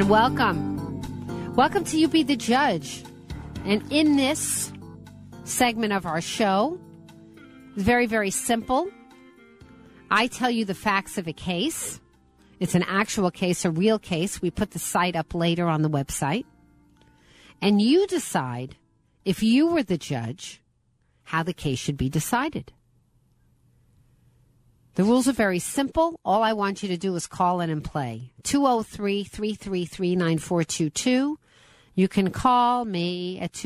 And welcome. Welcome to You Be the Judge. And in this segment of our show, it's very, very simple. I tell you the facts of a case. It's an actual case, a real case. We put the site up later on the website. And you decide, if you were the judge, how the case should be decided. The rules are very simple. All I want you to do is call in and play. 203-333-9422. You can call me at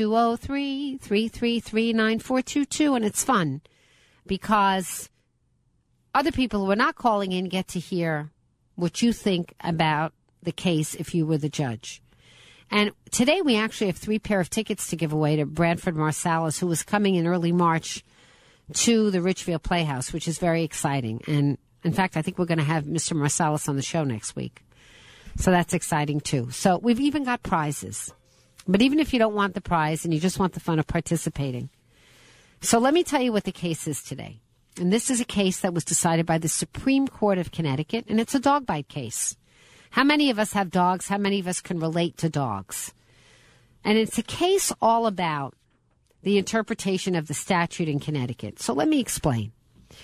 203-333-9422, and it's fun because other people who are not calling in get to hear what you think about the case if you were the judge. And today we actually have 3 pair of tickets to give away to Branford Marsalis, who is coming in early March to the Richfield Playhouse, which is very exciting. And in fact, I think we're going to have Mr. Marsalis on the show next week. So that's exciting too. So we've even got prizes. But even if you don't want the prize and you just want the fun of participating. So let me tell you what the case is today. And this is a case that was decided by the Supreme Court of Connecticut, and it's a dog bite case. How many of us have dogs? How many of us can relate to dogs? And it's a case all about the interpretation of the statute in Connecticut. So let me explain.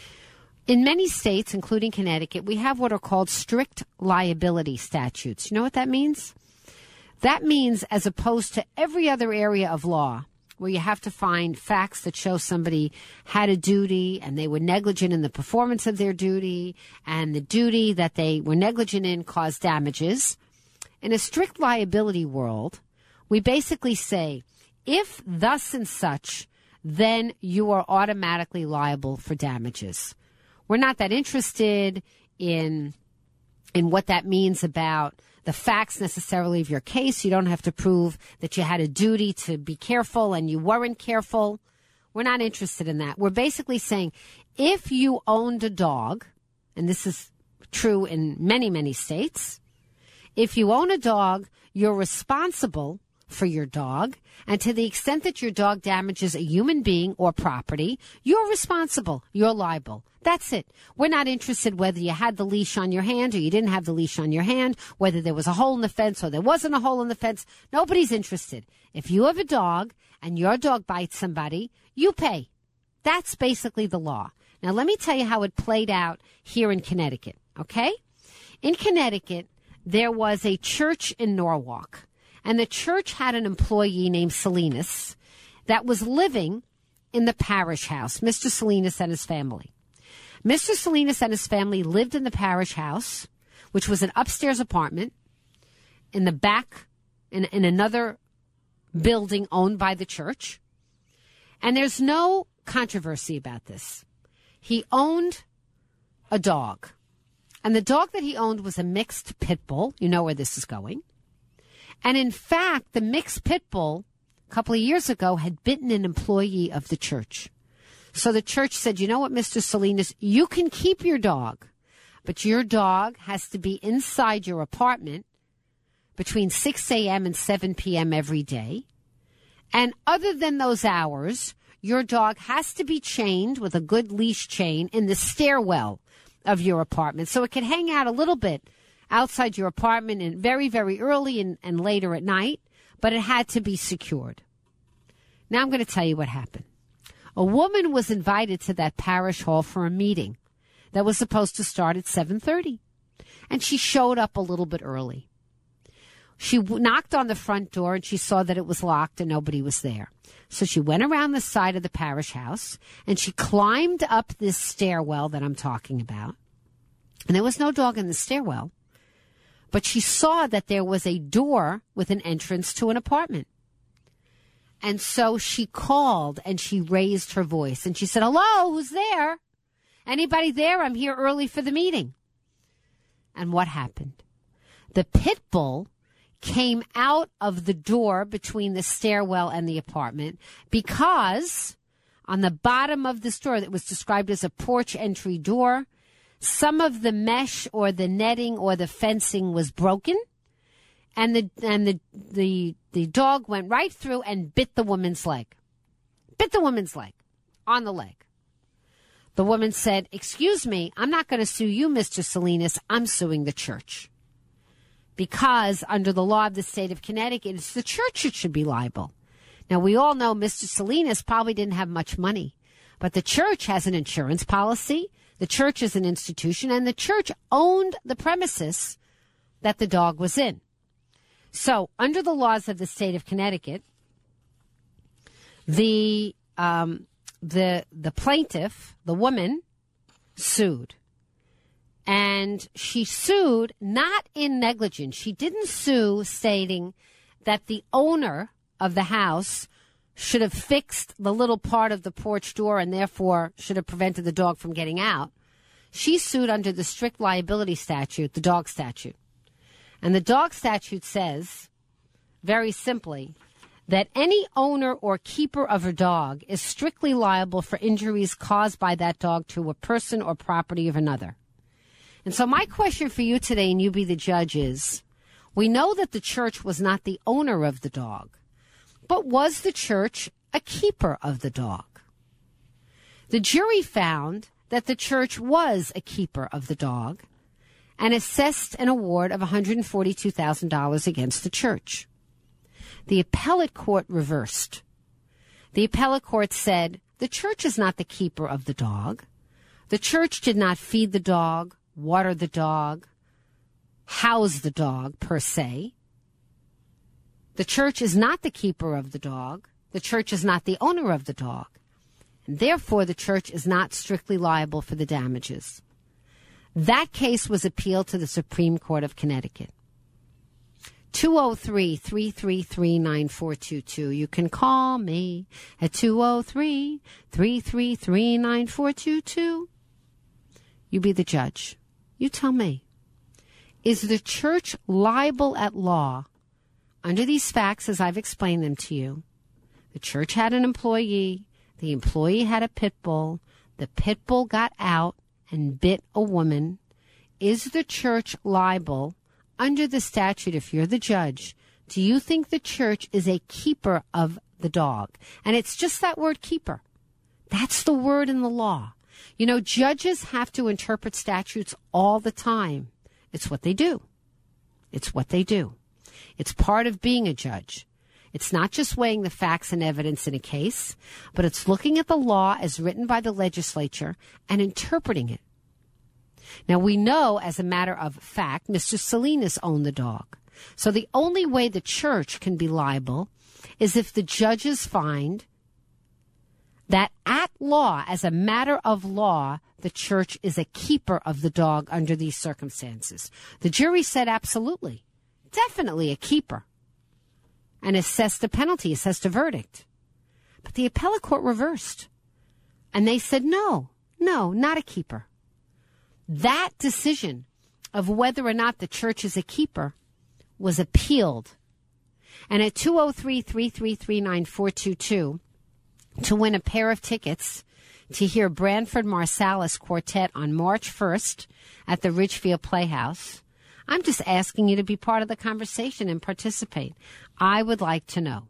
In many states, including Connecticut, we have what are called strict liability statutes. You know what that means? That means, as opposed to every other area of law, where you have to find facts that show somebody had a duty and they were negligent in the performance of their duty, and the duty that they were negligent in caused damages. In a strict liability world, we basically say, if thus and such, then you are automatically liable for damages. We're not that interested in what that means about the facts necessarily of your case. You don't have to prove that you had a duty to be careful and you weren't careful. We're not interested in that. We're basically saying, if you owned a dog, and this is true in many, many states, if you own a dog, you're responsible for your dog, and to the extent that your dog damages a human being or property, you're responsible. You're liable. That's it. We're not interested whether you had the leash on your hand or you didn't have the leash on your hand, whether there was a hole in the fence or there wasn't a hole in the fence. Nobody's interested. If you have a dog and your dog bites somebody, you pay. That's basically the law. Now, let me tell you how it played out here in Connecticut, okay? In Connecticut, there was a church in Norwalk. And the church had an employee named Salinas that was living in the parish house, Mr. Salinas and his family. Mr. Salinas and his family lived in the parish house, which was an upstairs apartment in the back in another building owned by the church. And there's no controversy about this. He owned a dog. And the dog that he owned was a mixed pit bull. You know where this is going. And in fact, the mixed pit bull a couple of years ago had bitten an employee of the church. So the church said, you know what, Mr. Salinas, you can keep your dog, but your dog has to be inside your apartment between 6 a.m. and 7 p.m. every day. And other than those hours, your dog has to be chained with a good leash chain in the stairwell of your apartment. So it can hang out a little bit outside your apartment and very, very early and later at night, but it had to be secured. Now I'm going to tell you what happened. A woman was invited to that parish hall for a meeting that was supposed to start at 7:30, and she showed up a little bit early. She knocked on the front door, and she saw that it was locked and nobody was there. So she went around the side of the parish house, and she climbed up this stairwell that I'm talking about, and there was no dog in the stairwell. But she saw that there was a door with an entrance to an apartment. And so she called and she raised her voice and she said, hello, who's there? Anybody there? I'm here early for the meeting. And what happened? The pit bull came out of the door between the stairwell and the apartment because on the bottom of this door that was described as a porch entry door, some of the mesh or the netting or the fencing was broken, and the dog went right through and bit the woman's leg. Bit the woman's leg, on the leg. The woman said, excuse me, I'm not going to sue you, Mr. Salinas. I'm suing the church. because under the law of the state of Connecticut, it's the church that should be liable. Now, we all know Mr. Salinas probably didn't have much money, but the church has an insurance policy. The church is an institution, and the church owned the premises that the dog was in. So, under the laws of the state of Connecticut, the plaintiff, the woman, sued. And she sued not in negligence. She didn't sue stating that the owner of the house should have fixed the little part of the porch door and therefore should have prevented the dog from getting out. She sued under the strict liability statute, the dog statute. And the dog statute says, very simply, that any owner or keeper of a dog is strictly liable for injuries caused by that dog to a person or property of another. And so my question for you today, and you be the judge, is, we know that the church was not the owner of the dog, but was the church a keeper of the dog? The jury found that the church was a keeper of the dog and assessed an award of $142,000 against the church. The appellate court reversed. The appellate court said the church is not the keeper of the dog. The church did not feed the dog, water the dog, house the dog, per se. The church is not the keeper of the dog. The church is not the owner of the dog. And therefore, the church is not strictly liable for the damages. That case was appealed to the Supreme Court of Connecticut. 203-333-9422. You can call me at 203-333-9422. You be the judge. You tell me, is the church liable at law under these facts as I've explained them to you? The church had an employee. The employee had a pit bull. The pit bull got out and bit a woman. Is the church liable under the statute? If you're the judge, do you think the church is a keeper of the dog? And it's just that word, keeper. That's the word in the law. You know, judges have to interpret statutes all the time. It's what they do. It's what they do. It's part of being a judge. It's not just weighing the facts and evidence in a case, but it's looking at the law as written by the legislature and interpreting it. Now, we know, as a matter of fact, Mr. Salinas owned the dog. So the only way the church can be liable is if the judges find that at law, as a matter of law, the church is a keeper of the dog under these circumstances. The jury said absolutely, definitely a keeper, and assessed a penalty, assessed a verdict. But the appellate court reversed, and they said no, not a keeper. That decision of whether or not the church is a keeper was appealed. And at 203-333-9422, to win a pair of tickets to hear Branford Marsalis Quartet on March 1st at the Ridgefield Playhouse, I'm just asking you to be part of the conversation and participate. I would like to know.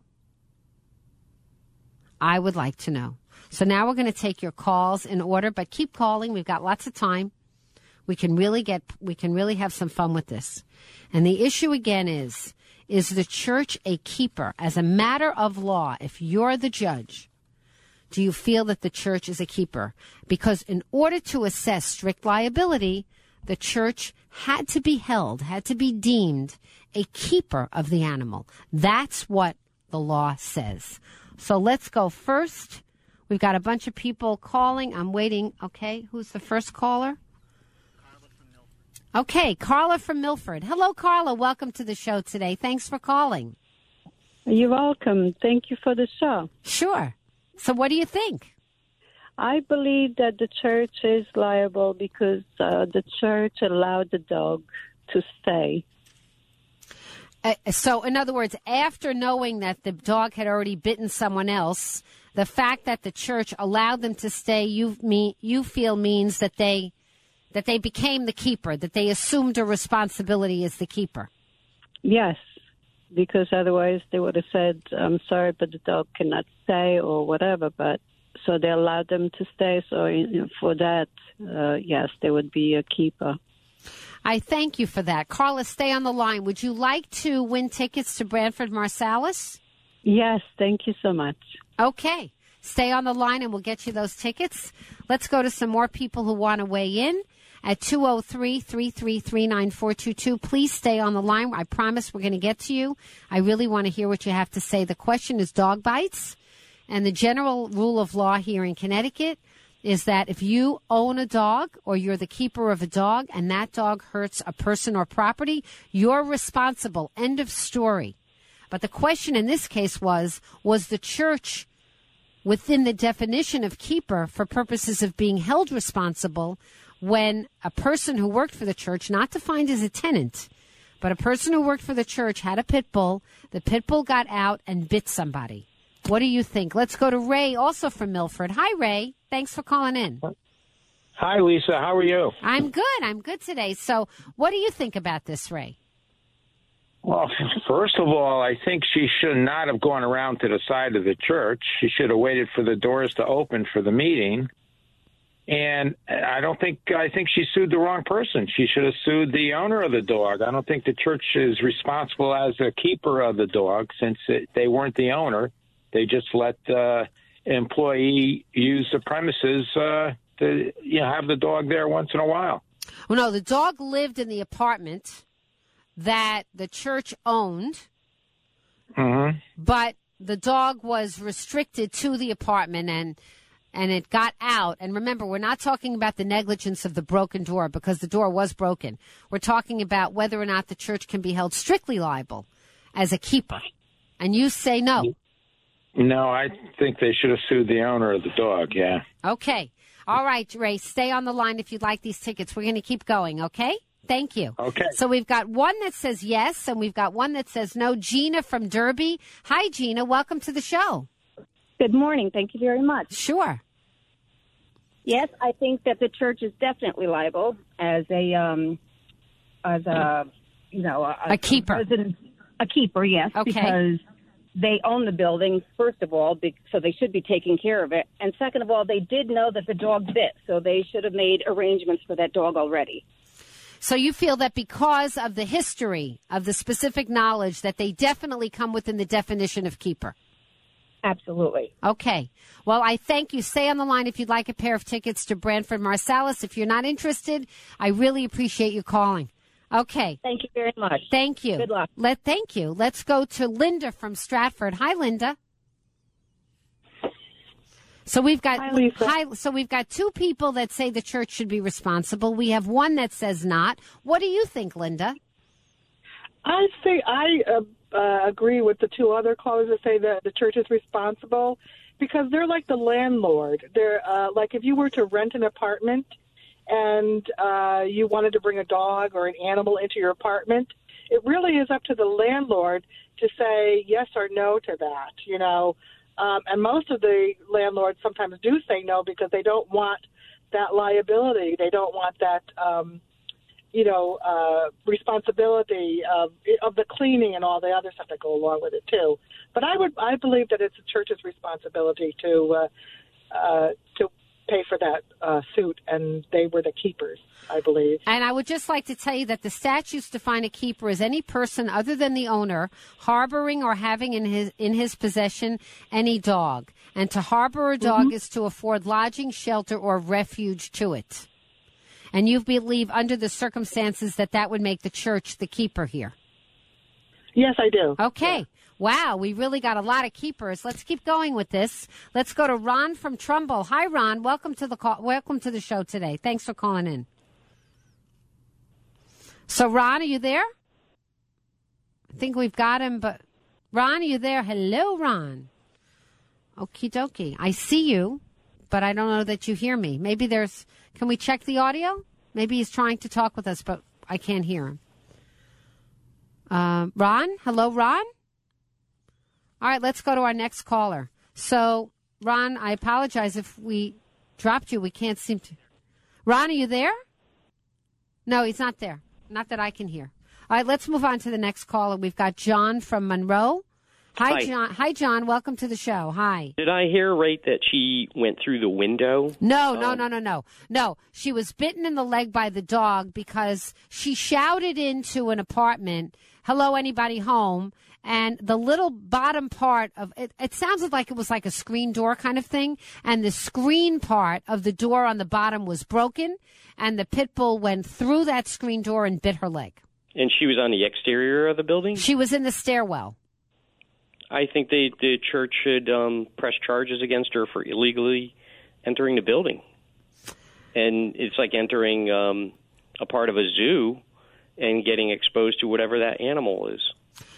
I would like to know. So now we're going to take your calls in order, but keep calling. We've got lots of time. We can really have some fun with this. And the issue again is the church a keeper? As a matter of law, if you're the judge, do you feel that the church is a keeper? Because in order to assess strict liability, the church had to be deemed a keeper of the animal. That's what the law says. So let's go first. We've got a bunch of people calling. I'm waiting. Okay, who's the first caller? Carla from Milford. Okay, Carla from Milford. Hello, Carla. Welcome to the show today. Thanks for calling. You're welcome. Thank you for the show. Sure. So what do you think? I believe that the church is liable because the church allowed the dog to stay. So, in other words, after knowing that the dog had already bitten someone else, the fact that the church allowed them to stay, you feel means that they became the keeper, that they assumed a responsibility as the keeper. Yes, because otherwise they would have said, I'm sorry, but the dog cannot stay or whatever. But so they allowed them to stay. So for that, yes, they would be a keeper. I thank you for that. Carla, stay on the line. Would you like to win tickets to Branford Marsalis? Yes, thank you so much. Okay. Stay on the line and we'll get you those tickets. Let's go to some more people who want to weigh in at 203-333-9422. Please stay on the line. I promise we're going to get to you. I really want to hear what you have to say. The question is dog bites. And the general rule of law here in Connecticut is that if you own a dog or you're the keeper of a dog and that dog hurts a person or property, you're responsible. End of story. But the question in this case was the church within the definition of keeper for purposes of being held responsible when a person who worked for the church, not defined as a tenant, but a person who worked for the church had a pit bull. The pit bull got out and bit somebody. What do you think? Let's go to Ray, also from Milford. Hi, Ray. Thanks for calling in. Hi, Lisa. How are you? I'm good. I'm good today. So what do you think about this, Ray? Well, first of all, I think she should not have gone around to the side of the church. She should have waited for the doors to open for the meeting. And I think she sued the wrong person. She should have sued the owner of the dog. I don't think the church is responsible as a keeper of the dog since they weren't the owner. They just let the employee use the premises to have the dog there once in a while. Well, no, the dog lived in the apartment that the church owned, but the dog was restricted to the apartment and it got out. And remember, we're not talking about the negligence of the broken door because the door was broken. We're talking about whether or not the church can be held strictly liable as a keeper. And you say no. No, I think they should have sued the owner of the dog, yeah. Okay. All right, Ray, stay on the line if you'd like these tickets. We're going to keep going, okay? Thank you. Okay. So we've got one that says yes, and we've got one that says no. Gina from Derby. Hi, Gina. Welcome to the show. Good morning. Thank you very much. Sure. Yes, I think that the church is definitely liable as a keeper. A keeper, yes, okay. Because they own the building, first of all, so they should be taking care of it. And second of all, they did know that the dog bit, so they should have made arrangements for that dog already. So you feel that because of the history of the specific knowledge that they definitely come within the definition of keeper? Absolutely. Okay. Well, I thank you. Stay on the line if you'd like a pair of tickets to Branford Marsalis. If you're not interested, I really appreciate you calling. Okay. Thank you very much. Thank you. Good luck. Thank you. Let's go to Linda from Stratford. Hi, Linda. So we've got So we've got two people that say the church should be responsible. We have one that says not. What do you think, Linda? I think I agree with the two other callers that say that the church is responsible because they're like the landlord. They're like if you were to rent an apartment and you wanted to bring a dog or an animal into your apartment, it really is up to the landlord to say yes or no to that, you know. And most of the landlords sometimes do say no because they don't want that liability. They don't want that, responsibility of the cleaning and all the other stuff that go along with it too. But I believe that it's the church's responsibility to pay for that suit, and they were the keepers, I believe. And I would just like to tell you that the statutes define a keeper as any person other than the owner harboring or having in his possession any dog. And to harbor a dog is to afford lodging, shelter, or refuge to it. And you believe under the circumstances that would make the church the keeper here? Yes, I do. Okay. Yeah. Wow, we really got a lot of keepers. Let's keep going with this. Let's go to Ron from Trumbull. Hi, Ron. Welcome to the call. Welcome to the show today. Thanks for calling in. So, Ron, are you there? I think we've got him, but Ron, are you there? Hello, Ron. Okie dokie. I see you, but I don't know that you hear me. Maybe can we check the audio? Maybe he's trying to talk with us, but I can't hear him. Ron? Hello, Ron? All right, let's go to our next caller. So, Ron, I apologize if we dropped you. We can't seem to. Ron, are you there? No, he's not there. Not that I can hear. All right, let's move on to the next caller. We've got John from Monroe. Hi, John. Hi, John. Welcome to the show. Hi. Did I hear right that she went through the window? No. She was bitten in the leg by the dog because she shouted into an apartment, "Hello, anybody home?" And the little bottom part of it, it sounded like it was like a screen door kind of thing. And the screen part of the door on the bottom was broken. And the pit bull went through that screen door and bit her leg. And she was on the exterior of the building? She was in the stairwell. I think the church should press charges against her for illegally entering the building. And it's like entering a part of a zoo and getting exposed to whatever that animal is.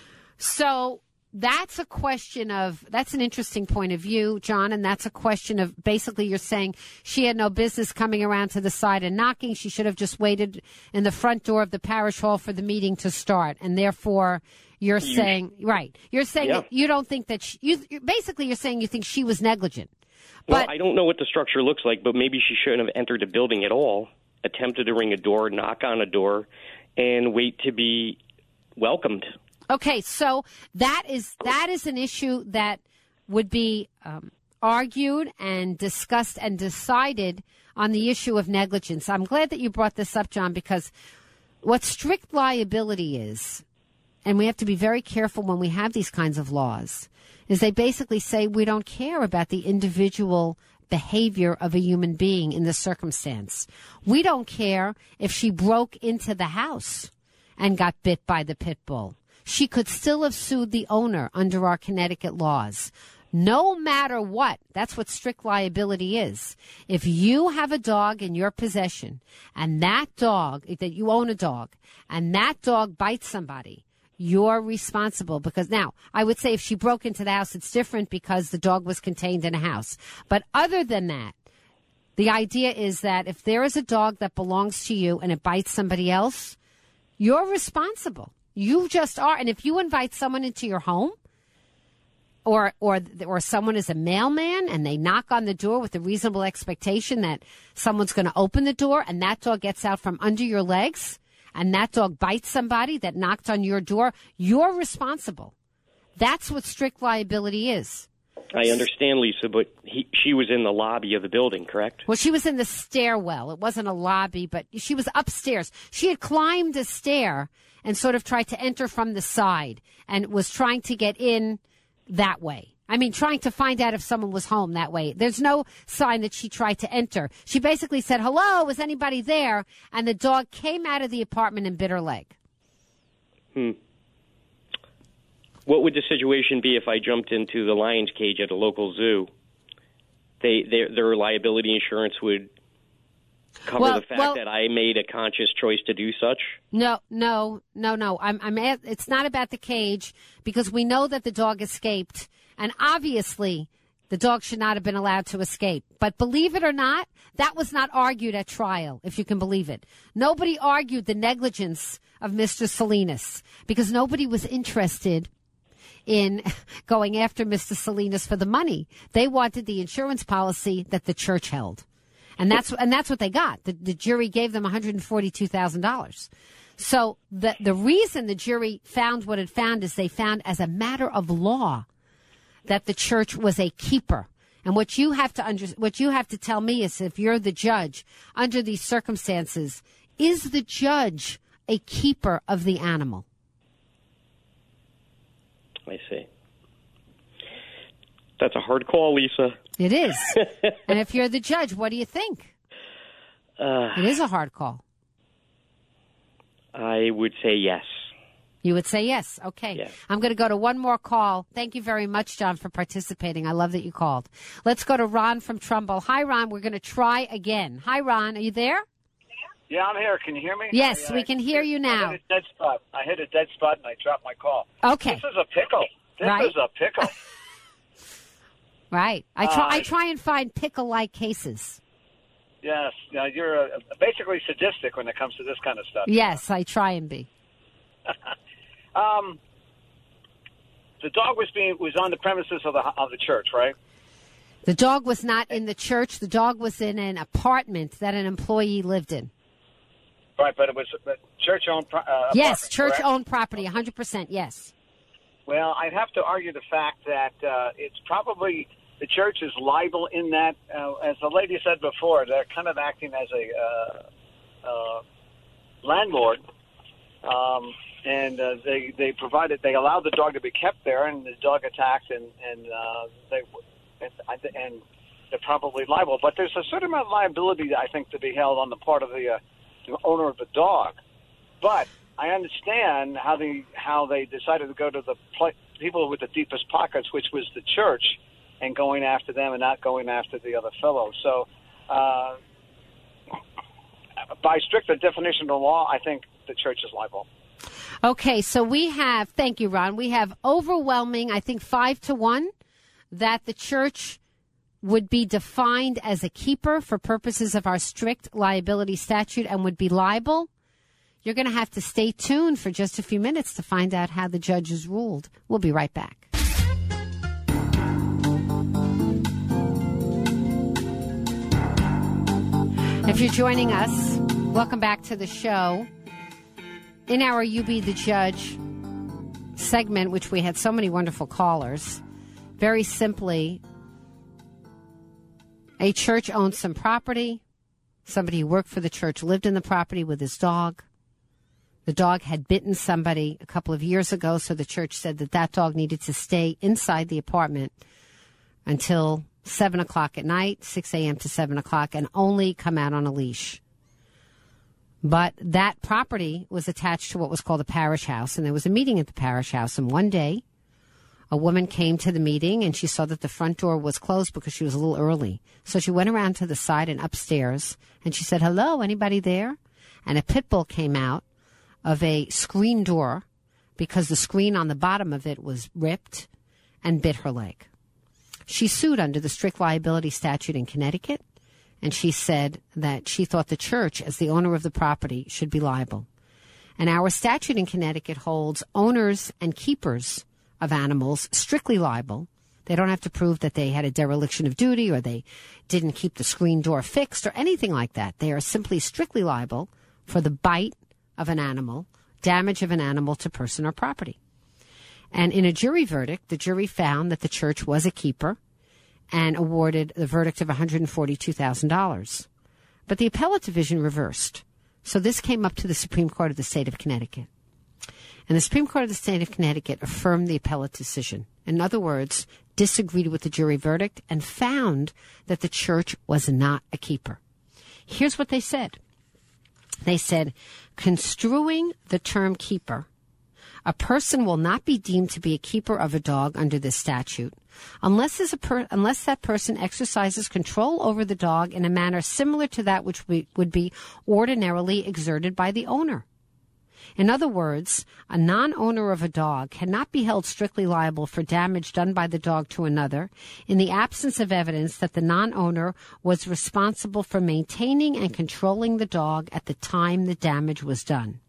So that's an interesting point of view, John, and that's a question of basically you're saying she had no business coming around to the side and knocking. She should have just waited in the front door of the parish hall for the meeting to start, and therefore you're saying that you don't think that you're saying you think she was negligent. Well, I don't know what the structure looks like, but maybe she shouldn't have entered the building at all, attempted to ring a door, knock on a door, and wait to be welcomed. Okay, so that is an issue that would be argued and discussed and decided on the issue of negligence. I'm glad that you brought this up, John, because what strict liability is, and we have to be very careful when we have these kinds of laws, is they basically say we don't care about the individual behavior of a human being in the circumstance. We don't care if she broke into the house and got bit by the pit bull. She could still have sued the owner under our Connecticut laws. No matter what, that's what strict liability is. If you have a dog in your possession and that you own a dog, and that dog bites somebody, you're responsible. Because now, I would say if she broke into the house, it's different because the dog was contained in a house. But other than that, the idea is that if there is a dog that belongs to you and it bites somebody else, you're responsible. You just are. And if you invite someone into your home or someone is a mailman and they knock on the door with a reasonable expectation that someone's going to open the door and that dog gets out from under your legs and that dog bites somebody that knocked on your door, you're responsible. That's what strict liability is. I understand, Lisa, but she was in the lobby of the building, correct? Well, she was in the stairwell. It wasn't a lobby, but she was upstairs. She had climbed a stair and sort of tried to enter from the side and was trying to get in that way. I mean, trying to find out if someone was home that way. There's no sign that she tried to enter. She basically said, "Hello, is anybody there?" And the dog came out of the apartment and bit her leg. What would the situation be if I jumped into the lion's cage at a local zoo? Their liability insurance would cover the fact that I made a conscious choice to do such? No. It's not about the cage because we know that the dog escaped, and obviously the dog should not have been allowed to escape. But believe it or not, that was not argued at trial, if you can believe it. Nobody argued the negligence of Mr. Salinas because nobody was interested in going after Mr. Salinas for the money. They wanted the insurance policy that the church held. And that's what they got. The jury gave them $142,000. So the reason the jury found what it found is they found as a matter of law that the church was a keeper. And what you have to tell me is, if you're the judge under these circumstances, is the judge a keeper of the animal? I see. That's a hard call, Lisa. It is. And if you're the judge, what do you think? It is a hard call. I would say yes. You would say yes. Okay. Yes. I'm going to go to one more call. Thank you very much, John, for participating. I love that you called. Let's go to Ron from Trumbull. Hi, Ron. We're going to try again. Hi, Ron. Are you there? Yeah, I'm here. Can you hear me? Yes, we can hear you now. I hit a dead spot and I dropped my call. Okay. This is a pickle. This is a pickle. Right. I try and find pickle-like cases. Yes. Now, you're basically sadistic when it comes to this kind of stuff. Yes, I try and be. The dog was on the premises of the church, right? The dog was not in the church. The dog was in an apartment that an employee lived in. Right, but it was church-owned property. Yes, church-owned property, 100%, yes. Well, I'd have to argue the fact that it's probably the church is liable in that, as the lady said before, they're kind of acting as a landlord, and they allowed the dog to be kept there, and the dog attacked, and they're probably liable. But there's a certain amount of liability, I think, to be held on the part of the owner of the dog. But I understand how they decided to go to the people with the deepest pockets, which was the church, and going after them and not going after the other fellow. So by stricter definition of the law, I think the church is liable. Okay, so thank you, Ron, we have overwhelming, I think 5-1, that the church would be defined as a keeper for purposes of our strict liability statute and would be liable. You're going to have to stay tuned for just a few minutes to find out how the judges ruled. We'll be right back. If you're joining us, welcome back to the show. In our You Be the Judge segment, which we had so many wonderful callers, very simply, a church owned some property. Somebody who worked for the church lived in the property with his dog. The dog had bitten somebody a couple of years ago, so the church said that dog needed to stay inside the apartment until 7 o'clock at night, 6 a.m. to 7 o'clock, and only come out on a leash. But that property was attached to what was called a parish house, and there was a meeting at the parish house, and one day a woman came to the meeting, and she saw that the front door was closed because she was a little early. So she went around to the side and upstairs, and she said, "Hello, anybody there?" And a pit bull came out of a screen door because the screen on the bottom of it was ripped and bit her leg. She sued under the strict liability statute in Connecticut, and she said that she thought the church, as the owner of the property, should be liable. And our statute in Connecticut holds owners and keepers of animals strictly liable. They don't have to prove that they had a dereliction of duty or they didn't keep the screen door fixed or anything like that. They are simply strictly liable for the bite of an animal, damage of an animal to person or property. And in a jury verdict, the jury found that the church was a keeper and awarded the verdict of $142,000. But the appellate division reversed. So this came up to the Supreme Court of the state of Connecticut. And the Supreme Court of the state of Connecticut affirmed the appellate decision. In other words, disagreed with the jury verdict and found that the church was not a keeper. Here's what they said. They said, construing the term keeper, a person will not be deemed to be a keeper of a dog under this statute unless that person exercises control over the dog in a manner similar to that which would be ordinarily exerted by the owner. In other words, a non-owner of a dog cannot be held strictly liable for damage done by the dog to another in the absence of evidence that the non-owner was responsible for maintaining and controlling the dog at the time the damage was done.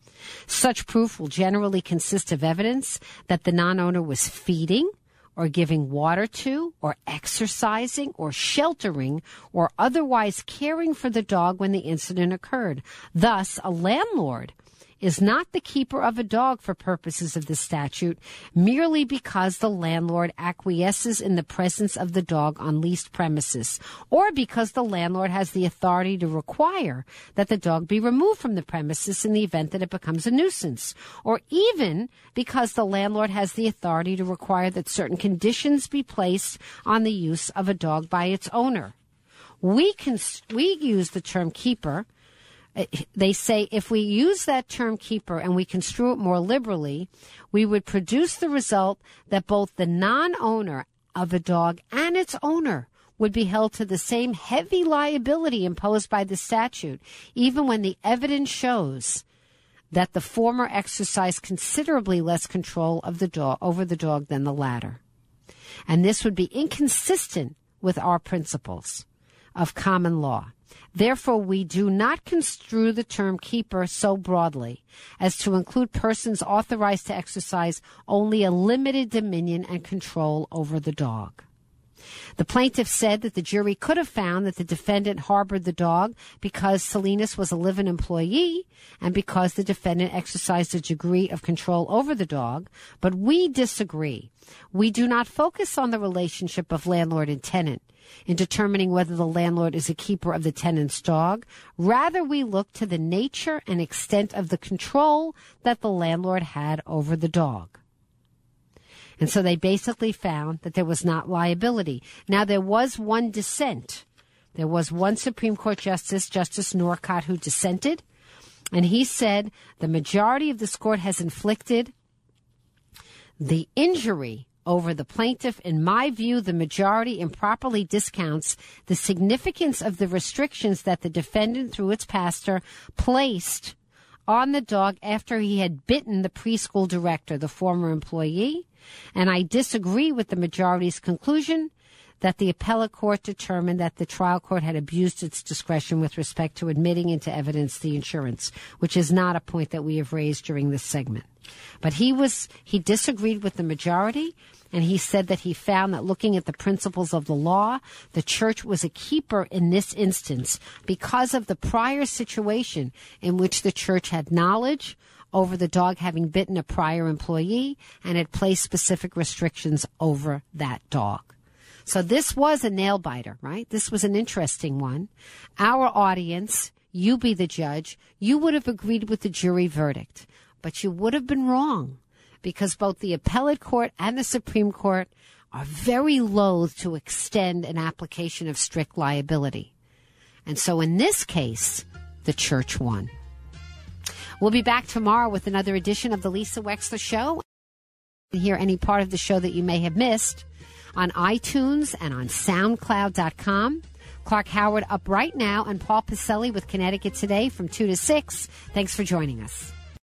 Such proof will generally consist of evidence that the non-owner was feeding or giving water to or exercising or sheltering or otherwise caring for the dog when the incident occurred. Thus, a landlord is not the keeper of a dog for purposes of this statute merely because the landlord acquiesces in the presence of the dog on leased premises, or because the landlord has the authority to require that the dog be removed from the premises in the event that it becomes a nuisance, or even because the landlord has the authority to require that certain conditions be placed on the use of a dog by its owner. We use the term keeper. They say if we use that term keeper and we construe it more liberally, we would produce the result that both the non-owner of a dog and its owner would be held to the same heavy liability imposed by the statute, even when the evidence shows that the former exercised considerably less control of the dog over the dog than the latter. And this would be inconsistent with our principles of common law. Therefore, we do not construe the term keeper so broadly as to include persons authorized to exercise only a limited dominion and control over the dog. The plaintiff said that the jury could have found that the defendant harbored the dog because Salinas was a live-in employee and because the defendant exercised a degree of control over the dog, but we disagree. We do not focus on the relationship of landlord and tenant in determining whether the landlord is a keeper of the tenant's dog. Rather, we look to the nature and extent of the control that the landlord had over the dog. And so they basically found that there was not liability. Now, there was one dissent. There was one Supreme Court justice, Justice Norcott, who dissented. And he said the majority of this court has inflicted the injury over the plaintiff. In my view, the majority improperly discounts the significance of the restrictions that the defendant, through its pastor, placed on the dog after he had bitten the preschool director, the former employee. And I disagree with the majority's conclusion that the appellate court determined that the trial court had abused its discretion with respect to admitting into evidence the insurance, which is not a point that we have raised during this segment. But he disagreed with the majority, and he said that he found that looking at the principles of the law, the church was a keeper in this instance because of the prior situation in which the church had knowledge over the dog having bitten a prior employee and had placed specific restrictions over that dog. So this was a nail-biter, right? This was an interesting one. Our audience, you be the judge, you would have agreed with the jury verdict, but you would have been wrong because both the appellate court and the Supreme Court are very loath to extend an application of strict liability. And so in this case, the church won. We'll be back tomorrow with another edition of the Lisa Wexler Show. Hear any part of the show that you may have missed on iTunes and on SoundCloud.com. Clark Howard up right now and Paul Pacelli with Connecticut Today from 2 to 6. Thanks for joining us.